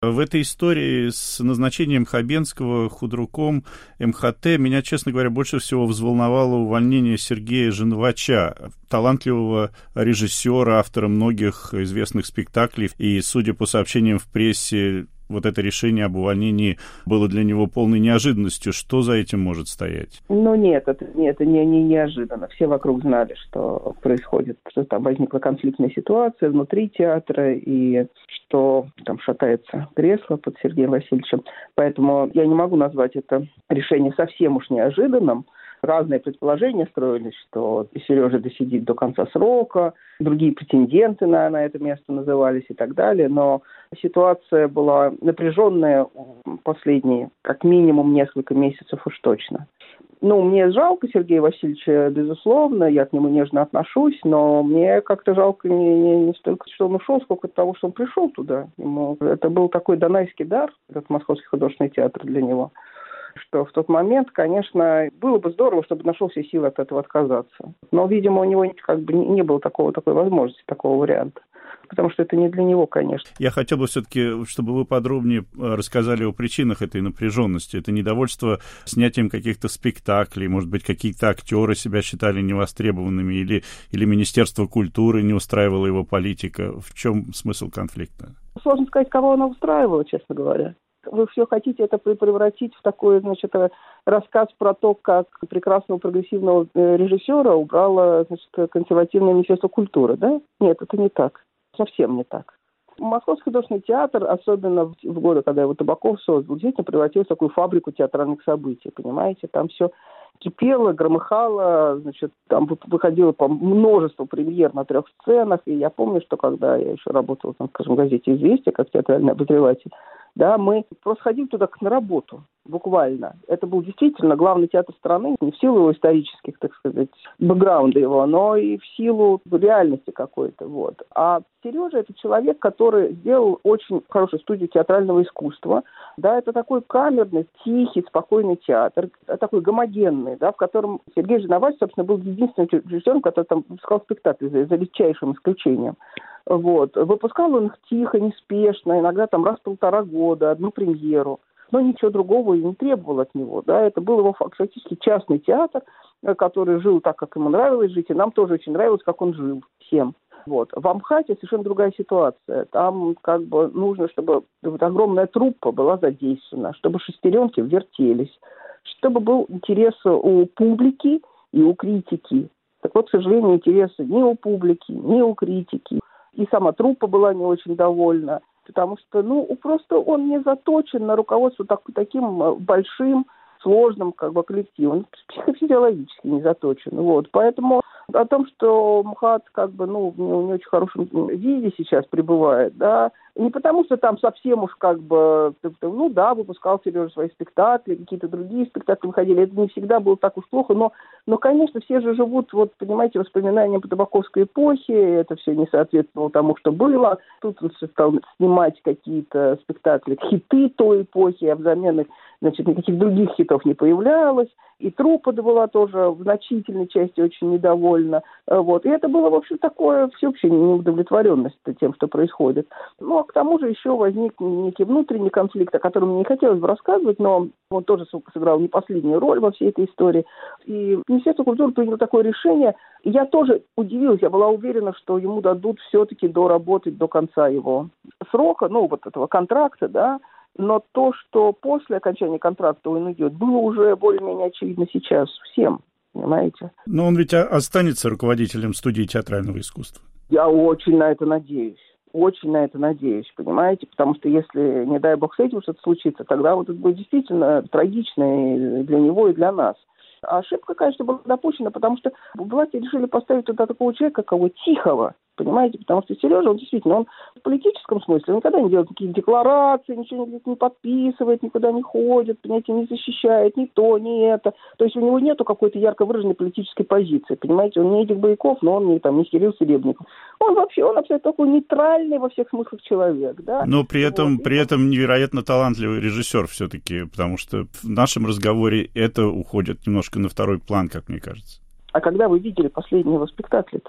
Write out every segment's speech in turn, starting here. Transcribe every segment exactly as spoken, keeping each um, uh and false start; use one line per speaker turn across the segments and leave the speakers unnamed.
В этой истории с назначением Хабенского худруком эм ха тэ меня, честно говоря, больше всего взволновало увольнение Сергея Женовача, талантливого режиссера, автора многих известных спектаклей. И, судя по сообщениям в прессе, вот это решение об увольнении было для него полной неожиданностью. Что за этим может стоять?
Ну нет, это, нет, это не, не неожиданно. Все вокруг знали, что происходит, что там возникла конфликтная ситуация внутри театра, и что там шатается кресло под Сергеем Васильевичем. Поэтому я не могу назвать это решение совсем уж неожиданным. Разные предположения строились, что Сережа досидит до конца срока, другие претенденты на, на это место назывались и так далее. Но ситуация была напряженная последние, как минимум, несколько месяцев уж точно. Ну, мне жалко Сергея Васильевича, безусловно, я к нему нежно отношусь, но мне как-то жалко не, не, не столько, что он ушел, сколько того, что он пришел туда. Ему, это был такой донайский дар, этот Московский художественный театр для него, что в тот момент, конечно, было бы здорово, чтобы нашел все силы от этого отказаться. Но, видимо, у него как бы не было такого, такой возможности, такого варианта. Потому что это не для него, конечно.
Я хотел бы все-таки, чтобы вы подробнее рассказали о причинах этой напряженности. Это недовольство снятием каких-то спектаклей, может быть, какие-то актеры себя считали невостребованными, или, или Министерство культуры не устраивало его политика. В чем смысл конфликта?
Сложно сказать, кого она устраивала, честно говоря. Вы все хотите это превратить в такой, значит, рассказ про то, как прекрасного прогрессивного режиссера убрало, значит, консервативное Министерство культуры, да? Нет, это не так. Совсем не так. Московский художественный театр, особенно в, в годы, когда его Табаков создал, действительно превратился в такую фабрику театральных событий, понимаете? Там все кипело, громыхало, значит, там выходило по множеству премьер на трех сценах, и я помню, что когда я еще работала, там, скажем, в газете «Известия», как театральный обозреватель, да, мы просто ходили туда как на работу, буквально. Это был действительно главный театр страны, не в силу его исторических, так сказать, бэкграунда его, но и в силу реальности какой-то, вот. А Сережа — это человек, который сделал очень хорошую студию театрального искусства, да, это такой камерный, тихий, спокойный театр, такой гомогенный, да, в котором Сергей Женовач, собственно, был единственным режиссером, который там выпускал спектакли, за, за редчайшим исключением. Вот. Выпускал он их тихо, неспешно, иногда там раз в полтора года, одну премьеру. Но ничего другого и не требовал от него. Да? Это был его фактически частный театр, который жил так, как ему нравилось жить, и нам тоже очень нравилось, как он жил всем. Вот. В Амхате совершенно другая ситуация. Там как бы нужно, чтобы вот огромная труппа была задействована, чтобы шестеренки вертелись, чтобы был интерес у публики и у критики. Так вот, к сожалению, интереса ни у публики, ни у критики. И сама труппа была не очень довольна, потому что, ну, просто он не заточен на руководство так, таким большим, сложным, как бы, коллективом. Психофизиологически не заточен. Вот. Поэтому о том, что МХАТ, как бы, ну, в не, не очень хорошем виде сейчас пребывает, да, не потому что там совсем уж, как бы, ну, да, выпускал Сережа свои спектакли, какие-то другие спектакли выходили, это не всегда было так уж плохо, но, но, конечно, все же живут, вот, понимаете, воспоминанием по табаковской эпохе, это все не соответствовало тому, что было. Тут он стал снимать какие-то спектакли, хиты той эпохи, а взамен их, значит, никаких других хитов не появлялось, и труппа была тоже в значительной части очень недовольна. Вот. И это было, в общем, такое всеобщая неудовлетворенность тем, что происходит. Ну, а к тому же еще возник некий внутренний конфликт, о котором мне не хотелось бы рассказывать, но он тоже сыграл не последнюю роль во всей этой истории. И Министерство культуры приняло такое решение. И я тоже удивилась, я была уверена, что ему дадут все-таки доработать до конца его срока, ну, вот этого контракта, да. Но то, что после окончания контракта он идет, было уже более-менее очевидно сейчас всем, понимаете?
Но он ведь останется руководителем студии театрального искусства.
Я очень на это надеюсь. Очень на это надеюсь, понимаете? Потому что если, не дай бог, с этим что-то случится, тогда вот это будет действительно трагично и для него, и для нас. А ошибка, конечно, была допущена, потому что власти решили поставить туда такого человека, кого тихого, понимаете? Потому что Сережа, он действительно, он в политическом смысле никогда не делает никакие декларации, ничего не подписывает, никуда не ходит, понимаете, не защищает ни то, ни это. То есть у него нету какой-то ярко выраженной политической позиции, понимаете? Он не Эдик Бояков, но он не, там, не Кирилл Серебренников. Он вообще, он абсолютно такой нейтральный во всех смыслах человек, да?
Но при этом, вот. при этом невероятно талантливый режиссер все-таки, потому что в нашем разговоре это уходит немножко на второй план, как мне кажется.
А когда вы видели последние его спектакли-то?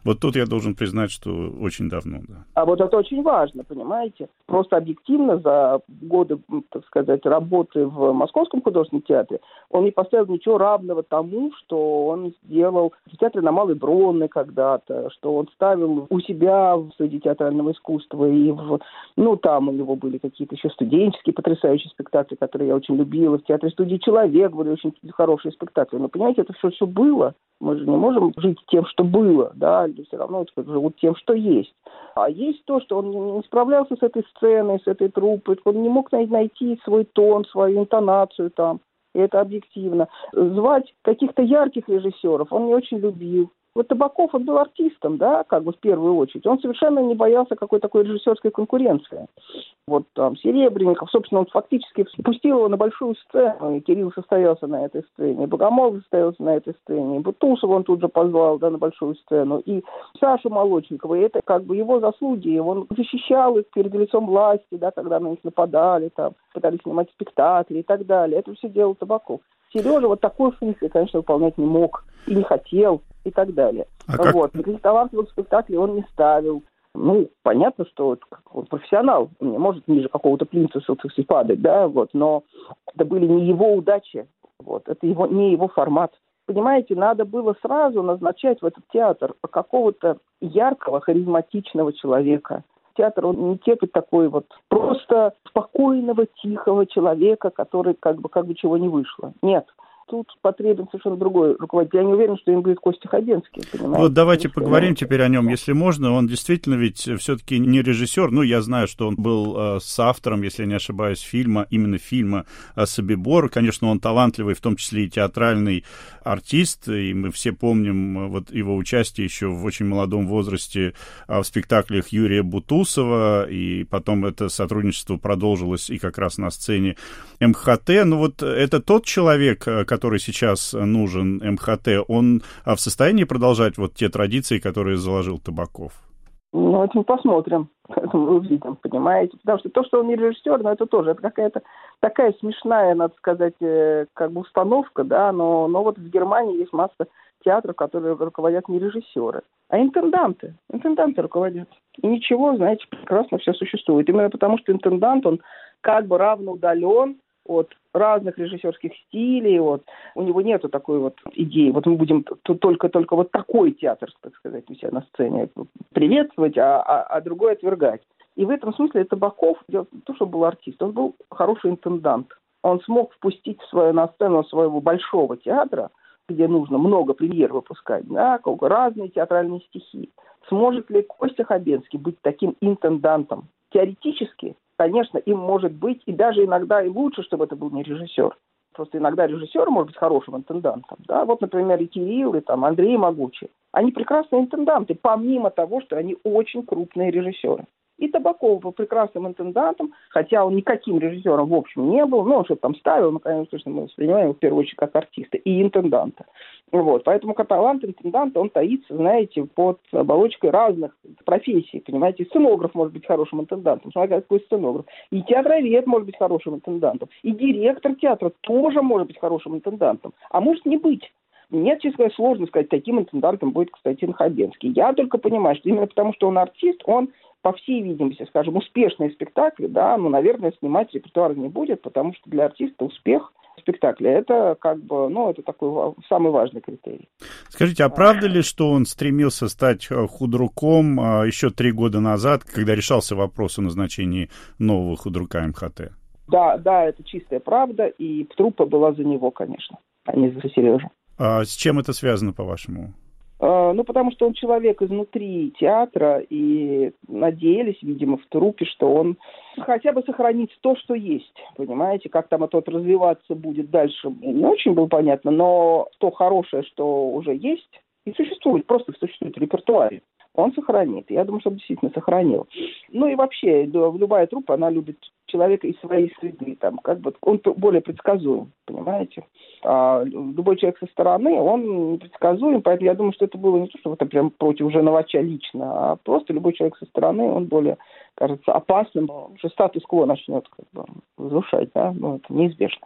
Вот тут я должен признать, что очень давно, да.
А вот это очень важно, понимаете? Просто объективно за годы, так сказать, работы в Московском художественном театре он не поставил ничего равного тому, что он сделал в театре на Малой Бронной когда-то, что он ставил у себя в среди театрального искусства, и в, ну, там у него были какие-то еще студенческие потрясающие спектакли, которые я очень любила. В театре студии «Человек» были очень хорошие спектакли. Но, понимаете, это все, все было. Мы же не можем жить тем, что было, да, все равно живут тем, что есть. А есть то, что он не справлялся с этой сценой, с этой труппой, он не мог найти свой тон, свою интонацию там, и это объективно. Звать каких-то ярких режиссеров он не очень любил. Вот Табаков, он был артистом, да, как бы в первую очередь. Он совершенно не боялся какой-то такой режиссерской конкуренции. Вот там Серебренников, собственно, он фактически спустил его на большую сцену, и Кирилл состоялся на этой сцене, и Богомолов состоялся на этой сцене, и Бутусова он тут же позвал, да, на большую сцену, и Сашу Молочникова, и это как бы его заслуги, он защищал их перед лицом власти, да, когда на них нападали, там, пытались снимать спектакли и так далее. Это все делал Табаков. Сережа вот такой функции, конечно, выполнять не мог и не хотел, и так далее.
А как...
Вот. Таких талантливых спектаклей он не ставил. Ну, понятно, что он профессионал, он не может ниже какого-то плинтуса падать, да, вот, но это были не его удачи, вот, это его, не его формат. Понимаете, надо было сразу назначать в этот театр какого-то яркого, харизматичного человека. Театр, он не терпит такой вот просто спокойного, тихого человека, который как бы, как бы чего не вышло. Нет. Тут потребен совершенно другой руководитель. Я не уверен, что им будет Костя Хабенский, понимаете?
Вот давайте поговорим теперь о нем, если можно. Он действительно ведь все-таки не режиссер. Ну, я знаю, что он был э, соавтором, если я не ошибаюсь, фильма, именно фильма «Собибор». Конечно, он талантливый, в том числе и театральный артист, и мы все помним вот его участие еще в очень молодом возрасте в спектаклях Юрия Бутусова, и потом это сотрудничество продолжилось и как раз на сцене эм ха тэ. Ну, вот это тот человек, который сейчас нужен эм ха тэ, он в состоянии продолжать вот те традиции, которые заложил Табаков?
Ну, это мы посмотрим, это мы увидим, понимаете? Потому что то, что он не режиссер, но это тоже, это какая-то такая смешная, надо сказать, как бы установка, да, но, но вот в Германии есть масса театров, которые руководят не режиссеры, а интенданты. Интенданты руководят. И ничего, знаете, прекрасно все существует. Именно потому, что интендант, он как бы равноудален от разных режиссерских стилей, вот. У него нету такой вот идеи, вот мы будем только, только вот такой театр, так сказать, у себя на сцене приветствовать, а, а, а другой отвергать. И в этом смысле Табаков, то, что был артист, он был хороший интендант. Он смог впустить в свою, на сцену своего большого театра, где нужно много премьер выпускать, да, разные театральные стихи. Сможет ли Костя Хабенский быть таким интендантом? Теоретически, конечно, им может быть, и даже иногда и лучше, чтобы это был не режиссер. Просто иногда режиссер может быть хорошим интендантом. Да? Вот, например, и Кирилл, и там, Андрей Могучий. Они прекрасные интенданты, помимо того, что они очень крупные режиссеры. И Табаков был прекрасным интендантом, хотя он никаким режиссером в общем не был, но он что-то там ставил, но, конечно, мы воспринимаем его в первую очередь как артиста и интенданта. Вот. Поэтому талант интенданта, он таится, знаете, под оболочкой разных профессий, понимаете. Сценограф может быть хорошим интендантом, смотря какой сценограф. И театровед может быть хорошим интендантом. И директор театра тоже может быть хорошим интендантом, а может не быть. Нет, честно говоря, сложно сказать, таким интендантом будет Константин Хабенский. Я только понимаю, что именно потому, что он артист, он, по всей видимости, скажем, успешные спектакли, да, ну, наверное, снимать репертуар не будет, потому что для артиста успех спектакля – это как бы, ну, это такой самый важный критерий.
Скажите, а правда ли, что он стремился стать худруком еще три года назад, когда решался вопрос о назначении нового худрука эм ха тэ?
Да, да, это чистая правда, и труппа была за него, конечно, а не за Сережу.
А с чем это связано, по-вашему?
А, ну, потому что он человек изнутри театра, и надеялись, видимо, в труппе, что он хотя бы сохранит то, что есть, понимаете, как там это развиваться будет дальше, не очень было понятно, но то хорошее, что уже есть, и существует, просто существует в репертуаре, он сохранит. Я думаю, что он действительно сохранил. Ну и вообще, любая труппа, она любит человека из своей среды. Там, как бы, он более предсказуем, понимаете? А любой человек со стороны, он непредсказуем, поэтому я думаю, что это было не то, что это прям против Женовача лично, а просто любой человек со стороны, он более, кажется, опасным, что статус-кво начнет как бы разрушать, да, ну это неизбежно.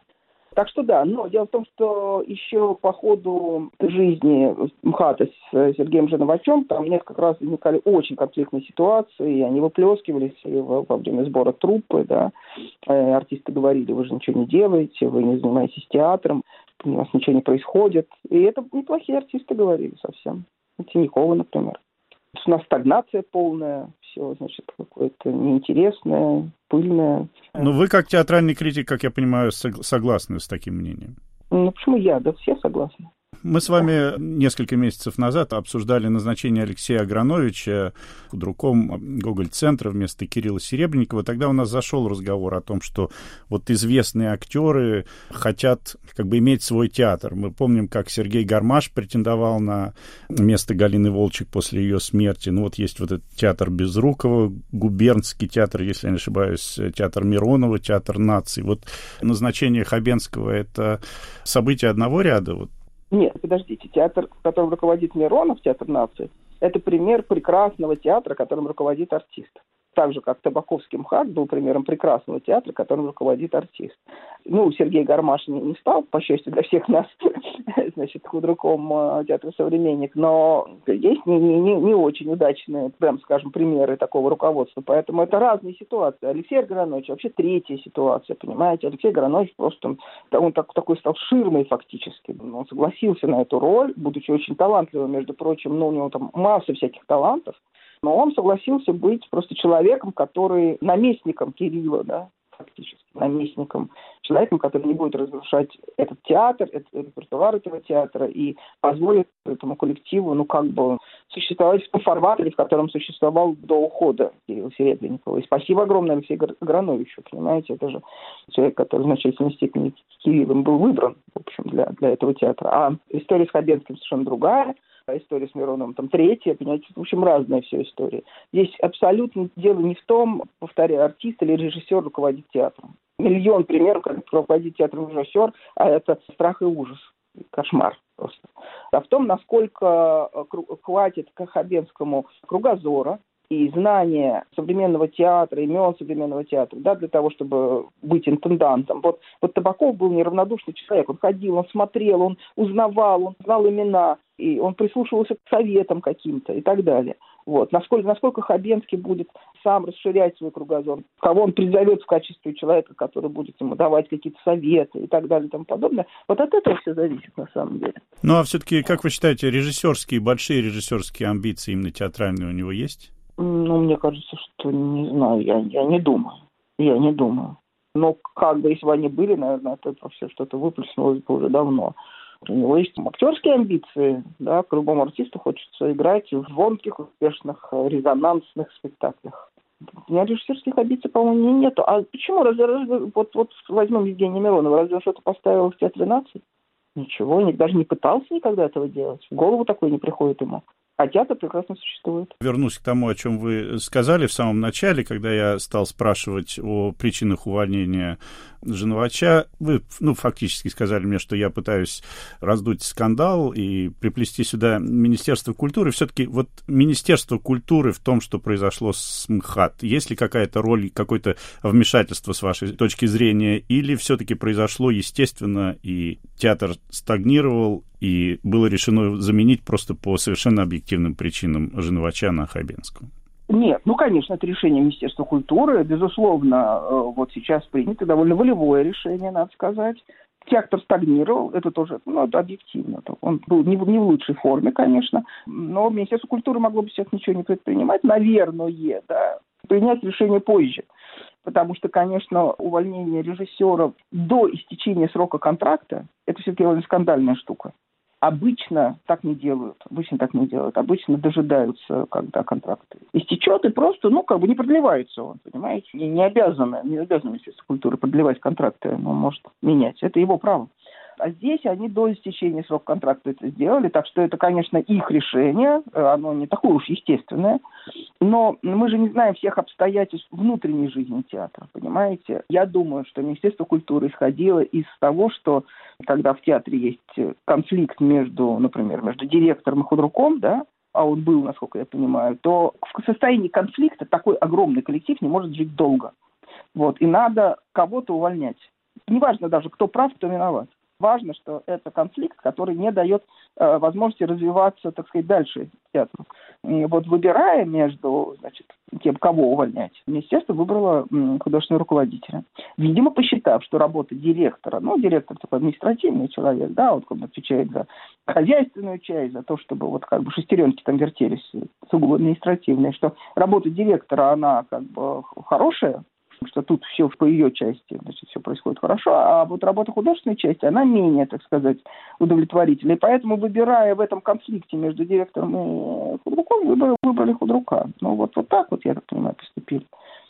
Так что да, но дело в том, что еще по ходу жизни МХАТа с Сергеем Женовачем там несколько раз возникали очень конфликтные ситуации, и они выплескивались и во, во время сбора труппы, да. Артисты говорили: вы же ничего не делаете, вы не занимаетесь театром, у вас ничего не происходит. И это неплохие артисты говорили совсем. Тинякова, например. У нас стагнация полная, все, значит, какое-то неинтересное, пыльное.
Но вы, как театральный критик, как я понимаю, согласны с таким мнением?
Ну, почему я? Да все согласны.
Мы с вами несколько месяцев назад обсуждали назначение Алексея Аграновича худруком Гоголь-центра вместо Кирилла Серебренникова. Тогда у нас зашел разговор о том, что вот известные актеры хотят как бы иметь свой театр. Мы помним, как Сергей Гармаш претендовал на место Галины Волчек после ее смерти. Ну вот есть вот этот театр Безрукова, губернский театр, если я не ошибаюсь, театр Миронова, театр наций. Вот назначение Хабенского — это событие одного ряда? Вот.
Нет, подождите, театр, которым руководит Миронов, театр нации, это пример прекрасного театра, которым руководит артист. Так же, как Табаковский МХАТ был примером прекрасного театра, которым руководит артист. Ну, Сергей Гармаш не, не стал, по счастью для всех нас, значит, худруком театра «Современник», но есть не, не, не очень удачные, прям скажем, примеры такого руководства. Поэтому это разные ситуации. Алексей Агранович вообще третья ситуация, понимаете? Алексей Агранович просто, он так, такой стал ширмой фактически. Он согласился на эту роль, будучи очень талантливым, между прочим, ну, у него там масса всяких талантов. Но он согласился быть просто человеком, который наместником Кирилла, да, фактически, наместником, человеком, который не будет разрушать этот театр, этот репертуар этого театра и позволит этому коллективу, ну, как бы, существовать в том формате, в котором существовал до ухода Кирилла Серебренникова. И спасибо огромное Алексею Аграновичу, понимаете, это же человек, который в значительной степени Кириллом был выбран, в общем, для, для этого театра. А история с Хабенским совершенно другая. История с Мироновым там третья, понимаете, в общем, разная все история. Здесь абсолютно дело не в том, повторяю, артист или режиссер руководит театром. Миллион примеров, как руководит театром режиссер, а это страх и ужас, кошмар просто. А в том, насколько хватит к Хабенскому кругозора и знания современного театра, имен современного театра, да, для того, чтобы быть интендантом. Вот, вот Табаков был неравнодушный человек. Он ходил, он смотрел, он узнавал, он знал имена, и он прислушивался к советам каким-то и так далее. Вот. Насколько, насколько Хабенский будет сам расширять свой кругозор, кого он призовет в качестве человека, который будет ему давать какие-то советы и так далее и тому подобное. Вот от этого все зависит на самом деле.
Ну, а все-таки, как вы считаете, режиссерские, большие режиссерские амбиции именно театральные у него есть?
Ну, мне кажется, что не знаю, я, я не думаю. Я не думаю. Но как бы, если бы они были, наверное, от этого все что-то выплеснулось бы уже давно. У него есть актерские амбиции, да, к любому артисту хочется играть в звонких, успешных, резонансных спектаклях. У меня режиссерских амбиций, по-моему, нету. А почему? Разве, разве вот, вот возьмем Евгения Миронова, разве он что-то поставил в Театре наций? Ничего, даже не пытался никогда этого делать. В голову такое не приходит ему. А театр прекрасно существует.
Вернусь к тому, о чем вы сказали в самом начале, когда я стал спрашивать о причинах увольнения Женовача. Вы, ну, фактически сказали мне, что я пытаюсь раздуть скандал и приплести сюда Министерство культуры. Все-таки вот Министерство культуры в том, что произошло с МХАТ, есть ли какая-то роль, какое-то вмешательство с вашей точки зрения, или все-таки произошло естественно, и театр стагнировал, и было решено заменить просто по совершенно объективным причинам Женовача на Хабенского?
Нет, ну, конечно, это решение Министерства культуры. Безусловно, вот сейчас принято довольно волевое решение, надо сказать. Театр стагнировал, это тоже, ну, это объективно. Он был не в, не в лучшей форме, конечно, но Министерство культуры могло бы сейчас ничего не предпринимать, наверное, да, принять решение позже. Потому что, конечно, увольнение режиссера до истечения срока контракта – это все-таки довольно скандальная штука. Обычно так не делают. Обычно так не делают. Обычно дожидаются, когда контракт истечет, и просто, ну, как бы не продлевается он, понимаете? Не, не обязаны, не обязаны Министерство культуры продлевать контракты, он может менять. Это его право. А здесь они до истечения срока контракта это сделали, так что это, конечно, их решение, оно не такое уж естественное, но мы же не знаем всех обстоятельств внутренней жизни театра, понимаете? Я думаю, что Министерство культуры исходило из того, что когда в театре есть конфликт между, например, между директором и худруком, да, а он был, насколько я понимаю, то в состоянии конфликта такой огромный коллектив не может жить долго. Вот, и надо кого-то увольнять. Неважно даже, кто прав, кто виноват. Важно, что это конфликт, который не дает э, возможности развиваться, так сказать, дальше театру. И вот выбирая между, значит, тем, кого увольнять, министерство выбрало м, художественного руководителя. Видимо, посчитав, что работа директора, ну, директор такой административный человек, да, вот он отвечает за хозяйственную часть, за то, чтобы вот как бы шестеренки там вертелись, сугубо административные, что работа директора, она как бы хорошая, что тут все по ее части, значит, все происходит хорошо, а вот работа художественной части, она менее, так сказать, удовлетворительна. И поэтому, выбирая в этом конфликте между директором и худруком, выбрали, выбрали худрука. Ну, вот, вот так вот, я так понимаю, поступили.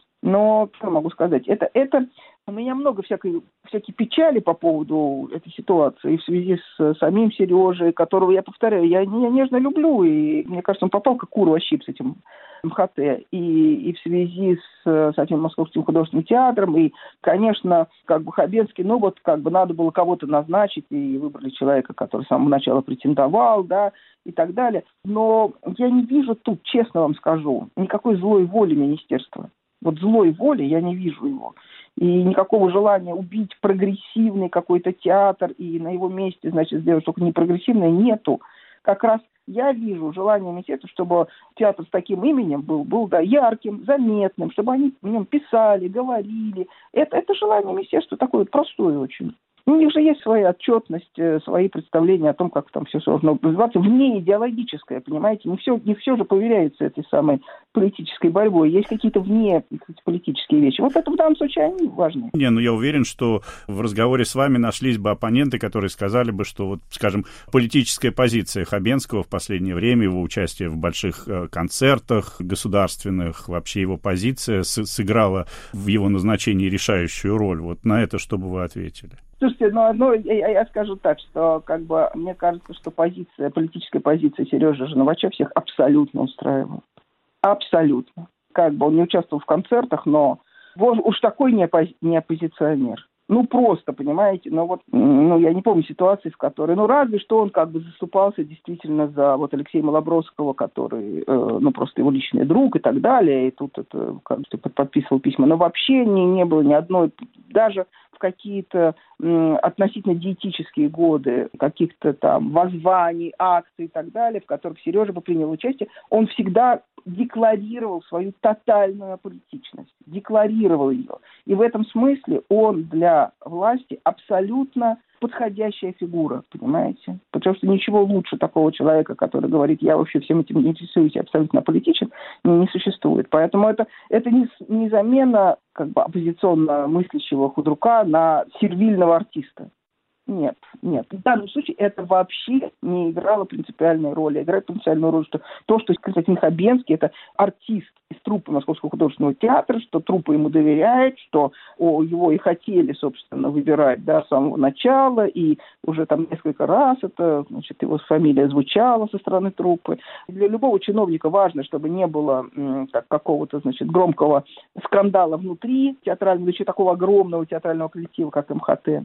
Но, что могу сказать, это, это у меня много всякой, всякой печали по поводу этой ситуации в связи с самим Сережей, которого, я повторяю, я, я нежно люблю, и мне кажется, он попал как кур во щип с этим МХТ, и, и в связи с, с этим Московским художественным театром, и, конечно, как бы Хабенский, ну вот как бы надо было кого-то назначить, и выбрали человека, который с самого начала претендовал, да, и так далее. Но я не вижу тут, честно вам скажу, никакой злой воли министерства. Вот злой воли я не вижу его. И никакого желания убить прогрессивный какой-то театр и на его месте, значит, сделать только не прогрессивное, нету. Как раз я вижу желание министерства, чтобы театр с таким именем был, был да, ярким, заметным, чтобы они в нем писали, говорили. Это, это желание министерства такое простое очень. У них же есть своя отчетность, свои представления о том, как там все должно развиваться, вне идеологическое, понимаете? Не все, не все же поверяется этой самой политической борьбой. Есть какие-то вне политические вещи. Вот это в данном случае они важны.
Не, ну я уверен, что в разговоре с вами нашлись бы оппоненты, которые сказали бы, что, вот, скажем, политическая позиция Хабенского в последнее время, его участие в больших концертах государственных, вообще его позиция сыграла в его назначении решающую роль. Вот на это что бы вы ответили?
Слушайте, ну, одно, я, я скажу так, что, как бы, мне кажется, что позиция, политическая позиция Сережи Жиновача всех абсолютно устраивала. Абсолютно. Как бы он не участвовал в концертах, но вот уж такой не, оппози- не оппозиционер. Ну, просто, понимаете, ну, вот, ну, я не помню ситуации, в которой, ну, разве что он как бы заступался действительно за вот Алексея Малобродского, который, э, ну, просто его личный друг и так далее, и тут это, как бы, подписывал письма, но вообще не, не было ни одной, даже в какие-то м, относительно диетические годы, каких-то там воззваний, акций и так далее, в которых Сережа бы принял участие, он всегда декларировал свою тотальную аполитичность, декларировал ее. И в этом смысле он для власти абсолютно подходящая фигура, понимаете? Потому что ничего лучше такого человека, который говорит, я вообще всем этим не интересуюсь, я абсолютно аполитичен, не, не существует. Поэтому это, это не, не замена как бы оппозиционно мыслящего худрука на сервильного артиста. Нет, нет. В данном случае это вообще не играло принципиальной роли. Играет принципиальную роль, что то, что Константин Хабенский, это артист из труппы Московского художественного театра, что труппа ему доверяет, что о, его и хотели, собственно, выбирать, да, с самого начала, и уже там несколько раз это, значит, его фамилия звучала со стороны труппы. Для любого чиновника важно, чтобы не было м, как, какого-то, значит, громкого скандала внутри театрального, еще такого огромного театрального коллектива, как МХТ.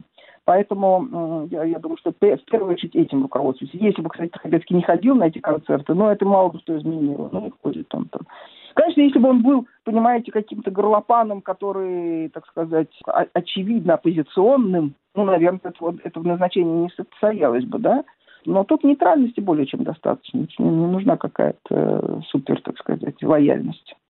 Поэтому я, я думаю, что в первую очередь этим руководствуюсь. Если бы, кстати, Хабенский не ходил на эти концерты, но это мало бы что изменило. Ну, и ходит он там. Конечно, если бы он был, понимаете, каким-то горлопаном, который, так сказать, очевидно оппозиционным, ну, наверное, это, вот, это назначение не состоялось бы, да? Но тут нейтральности более чем достаточно. Не нужна какая-то супер, так сказать, лояльность.